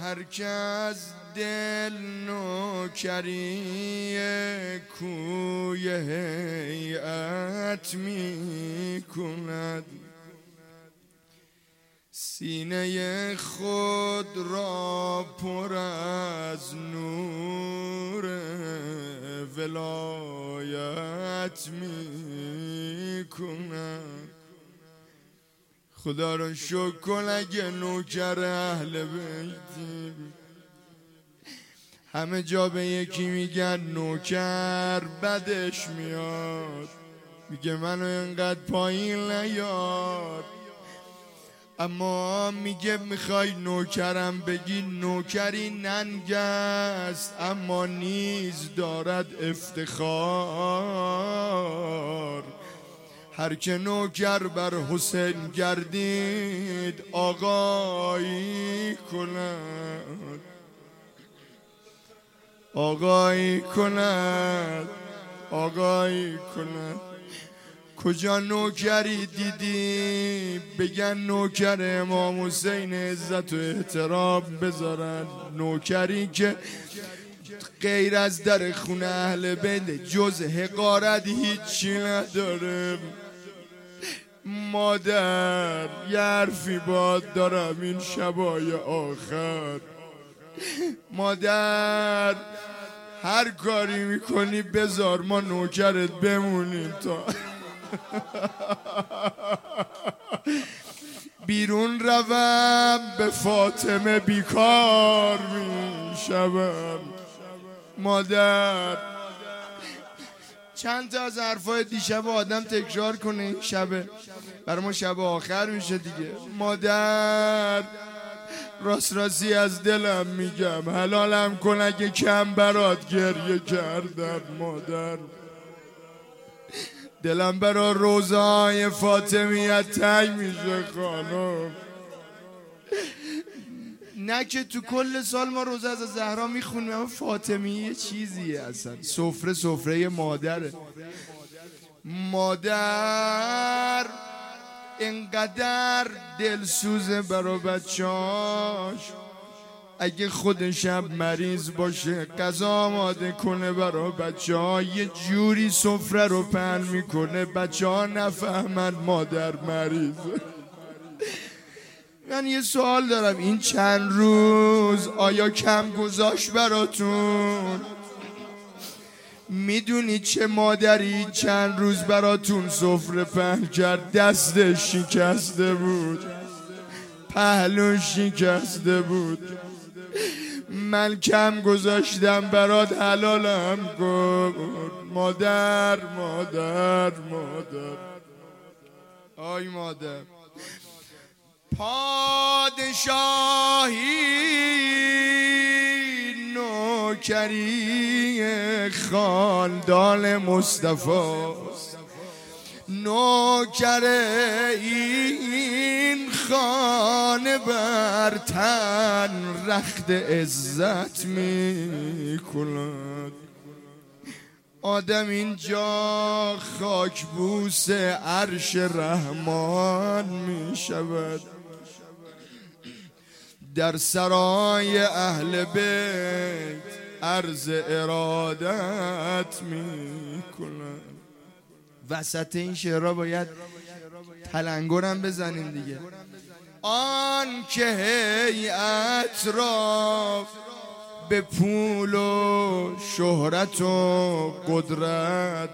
هر کس دل نوکری کوی هیئت می کند، سینه خود را پر از نور ولایت می کند. خدا رو شکر کن اگه نوکر اهل بیتی، همه جا به یکی میگن نوکر بدش میاد، میگه منو اینقدر پایین نیار. اما میگه میخوای نوکرم بگی، نوکری ننگ است اما نیز دارد افتخار. هر که نوکر بر حسین گردید آقایی کند، آقایی کند، آقایی کند. کجا نوکری دیدی بگن نوکر امام حسین عزت و احترام بذارن؟ نوکری که غیر از در خونه اهل بیت جز حقارت هیچی نداره. مادر یه حرفی باد دارم این شبای آخر، مادر هر کاری میکنی بذار ما نوکرت بمونیم تا بیرون روم به فاطمه بیکار میشم. مادر چند تا از حرفای دیشب آدم تکرار کنه این شبه برای ما شب آخر میشه دیگه. مادر راستی از دلم میگم حلالم کن اگه کم برات گریه کردم. مادر دلم برا روزای فاطمیت تنگ میشه خانم. نه که تو کل سال ما روزه از زهرا میخونیم، اما فاطمیه چیزیه اصلا. سفره مادره. مادر انقدر دلسوزه برا بچهاش، اگه خود شب مریض باشه غذا آماده کنه برا بچه ها، یه جوری سفره رو پهن میکنه بچه ها نفهمن مادر مریضه. من یه سوال دارم، این چند روز آیا کم گذاشت براتون؟ میدونی چه مادری چند روز براتون سفره پهن کرد؟ دستش شکسته بود، پهلوش شکسته بود. من کم گذاشتم برات حلالم کن. مادر مادر مادر آی مادر. پادشاهی نوکری خاندان مصطفی، نوکر این خانه بر تن رخت عزت می کند. آدم اینجا خاکبوس عرش رحمان می شود، در سرای اهل بیت عرض ارادت می کند. وسط این شعرها باید تلنگرم بزنیم دیگه. آن که هیئت را به پول و شهرت و قدرت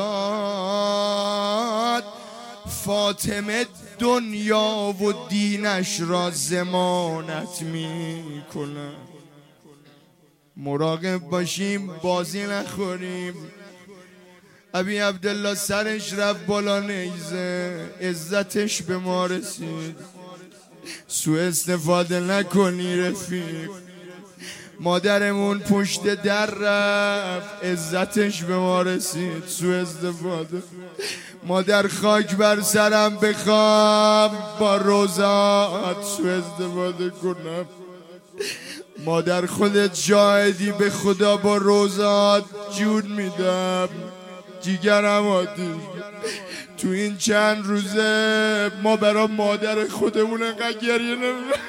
نداد، فاطمه دنیا و دینش را ضمانت می کند. مراقب باشیم بازی نخوریم. ابی عبدالله سرش رفت بالا نیزه، عزتش به ما رسید. سوء استفاده نکنی رفیق. مادرمون پشت در رفت، عزتش به ما رسید. سوء استفاده. مادر خاک بر سرم بخوام با روزات سوء استفاده کنم. مادر خودت شاهدی به خدا با روزات جون میدم. جیگرم آتیش. تو این چند روزه ما برای مادر خودمون انقدر گریه نمی‌کنیم.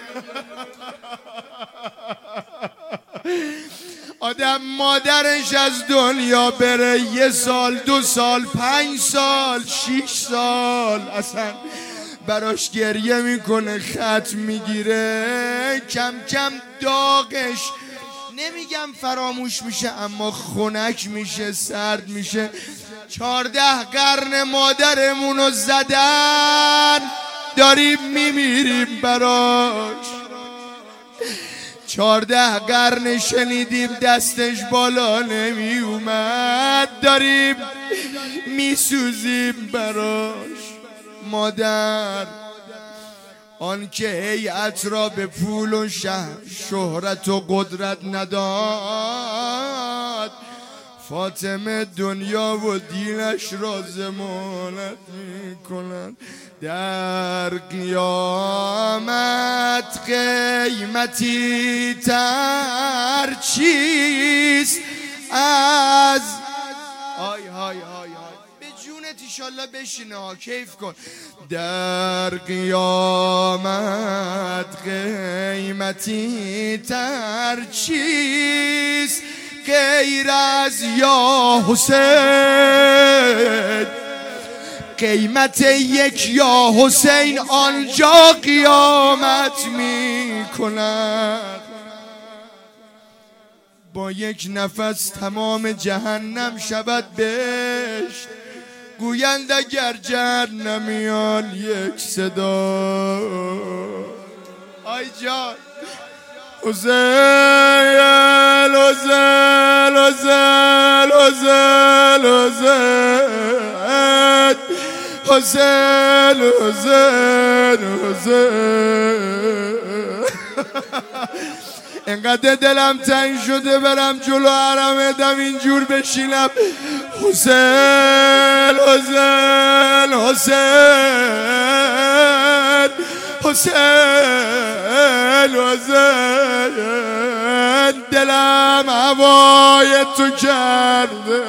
آدم مادرش از دنیا بره 1 سال 2 سال 5 سال 6 سال اصلا براش گریه میکنه، خط میگیره، کم کم داغش نمیگم فراموش میشه اما خنک میشه، سرد میشه. 14 قرن مادرمونو زدن، داریم میمیریم براش. 14 قرن شنیدیم دستش بالا نمی اومد، داریم میسوزیم براش. مادر آن که هیئت را به پول و شهرت و قدرت نداد، فاطمه دنیا و دینش را ضمانت میکنند. در قیامت قیمتی تر چیست از های های های های به جونت ایشالله بشینه ها، کیف کن. در قیامت قیمتی تر چیست غیر از یا حسین، قیمت یک یا حسین آنجا قیامت می کند. با یک نفس تمام جهنم شود بهشت، گویند اگر جهنمیان یک صدا آی جان حسین حسین حسین حسین حسین حسین حسین انقدر دلم تنگ شده برم جلو حرم دم اینجور بشینم حسین حسین حسین حسین حسین دلم هوای تو کرده،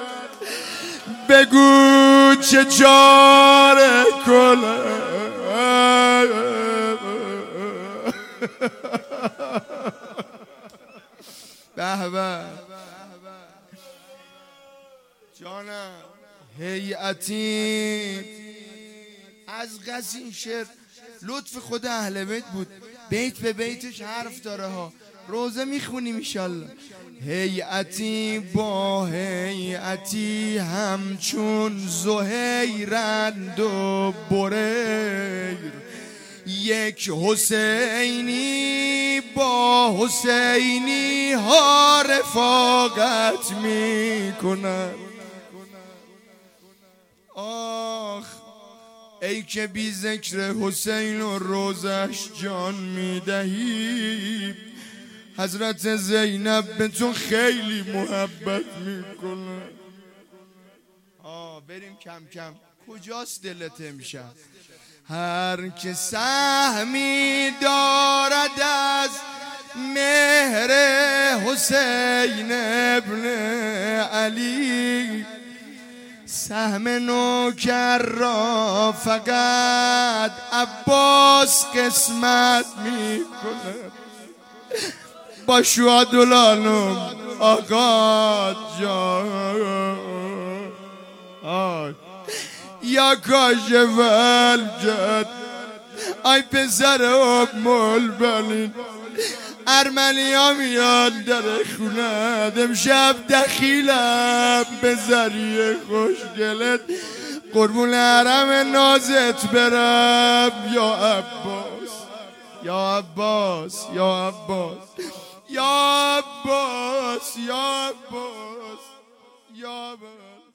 بگو چه چاره کنم. به به جانم هیئتی از قصد این شعر لطف خود اهل بیت بود، بیت به بیتش حرف داره ها، روزه میخونیم ایشالله. هیئتی با هیئتی همچون زهیرند و بریر، یک حسینی با حسینی ها رفاقت میکنند. آخ ای که بی ذکر حسین و روزش جان میدهی، حضرت زینب به تو خیلی محبت میکنه. بریم کم کم، کجاست دلت امشب؟ هر که سهمی دارد از مهر حسین ابن علی، سهم نوکر را فقط عباس قسمت میکنه. با شهدالعالم آقا جان یا کاشف الجد، ای پسر ام البنین، ارمنی ها میاد در خونت، امشب دخیلم به ذریعه خوشگلت، قربون حرم نازت برم یا عباس یا عباس یا عباس یا عباس یا عباس یا عباس.